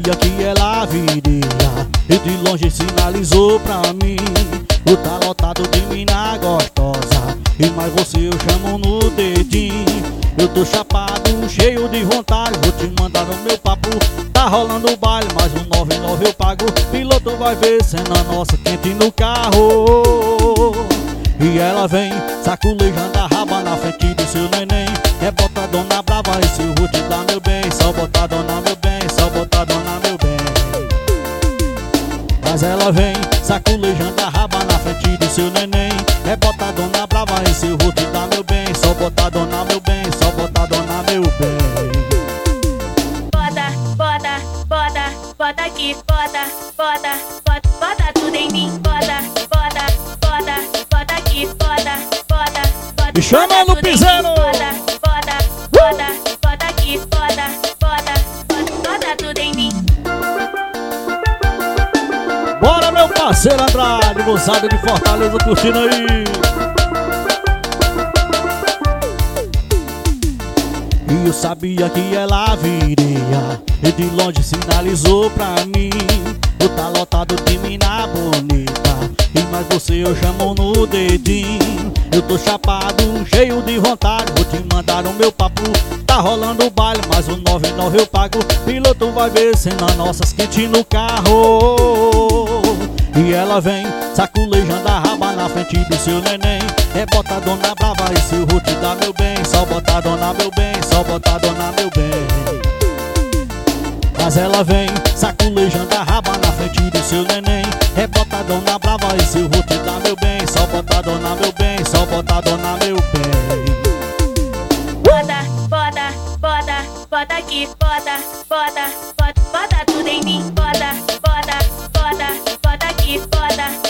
sabia que ela viria e de longe sinalizou pra mim: o tá lotado de mina gostosa, e mais você eu chamo no dedinho. Eu tô chapado, cheio de vontade, vou te mandar no meu papo. Tá rolando o baile, mais um 99 eu pago. Piloto vai ver cena nossa quente no carro. E ela vem saculejando a raba na frente do seu neném. É botadona brava, esse eu vou te dar, meu bem. Só botadona, meu bem, só botadona, meu bem. Mas ela vem saculejando a raba na frente do seu neném. É botadona brava, esse eu vou te dar, meu bem. Só botadona, meu bem, só botadona, meu bem. Bota, bota, bota, bota aqui, bota, bota, bota, bota tudo em mim. Bota, bota, bota, bota aqui, bota, bota, bota. Me chama no piseiro. Bota, bota, bota, bota aqui, bota, bota, bota, bota tudo em mim. Bora, meu parceiro Andrade, moçada de Fortaleza curtindo aí. E eu sabia que ela viria e de longe sinalizou pra mim: o tá lotado de mina bonita, e mais você eu chamo no dedinho. Eu tô chapado, cheio de vontade, vou te mandar o meu papo. Tá rolando o baile, mais um 99 eu pago. Piloto vai ver cena nossas quente no carro. E ela vem saculejando a raba na frente do seu neném. É botadona brava, esse eu vou te dar, meu bem. Só botadona, meu bem, só botadona, meu bem. Mas ela vem saculejando a raba na frente do seu neném. É botadona brava, esse eu vou te dar, meu bem. Só botadona, meu bem, só botadona, meu bem. Bota, bota, bota, bota aqui, bota, bota, bota, bota tudo em mim. Bota, bota, bota, bota aqui, bota.